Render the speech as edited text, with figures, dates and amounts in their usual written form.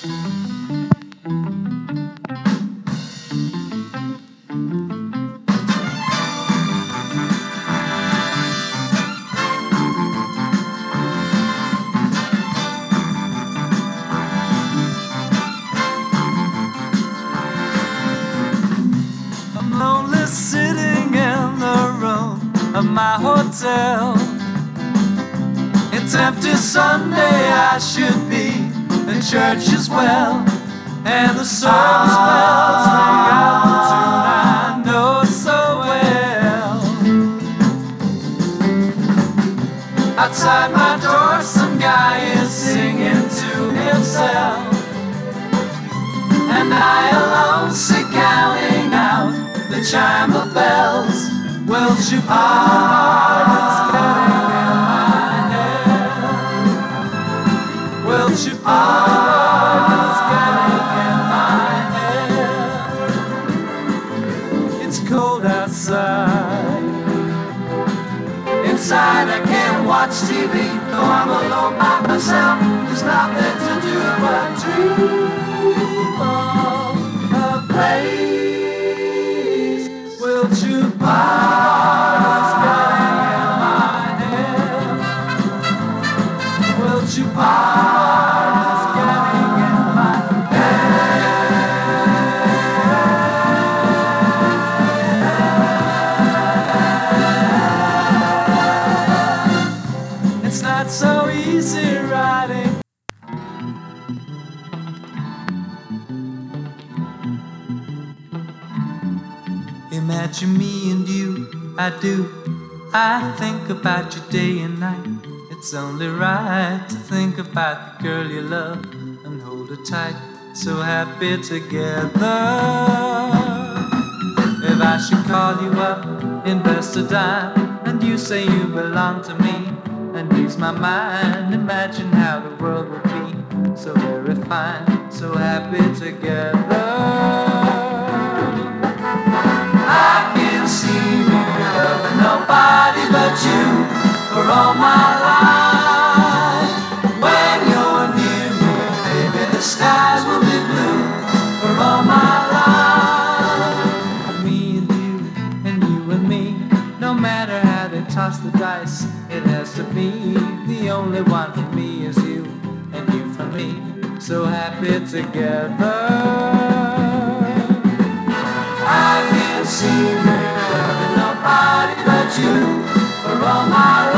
I'm lonely sitting in the room of my hotel. It's empty Sunday, I should be in church as well. And the service bells ring out the tune I know so well. Outside my door some guy is singing to himself, and I alone sit counting out the chime of bells. Will you pardon? It's getting in my head. Will you pardon? It's getting in my head. It's cold outside. Inside I can't watch TV, though I'm alone by myself. There's nothing to do but dream of a place. Will you pardon? It's getting in my head. Will you pardon? It's getting in my head. It's not so easy riding. Imagine me and you, I do. I think about you day and night. It's only right to think about the girl you love and hold her tight. So happy together. If I should call you up, invest a dime, and you say you belong to me, and ease my mind, imagine how the world would be so very fine, so happy together. I can't see me loving nobody but you for all my life. When you're near me, baby, the skies will be blue for all my life. Me and you and me, no matter how they toss the dice, it has to be. The only one for me is you, and you for me, so happy together. I can't see me loving nobody but you for all my life.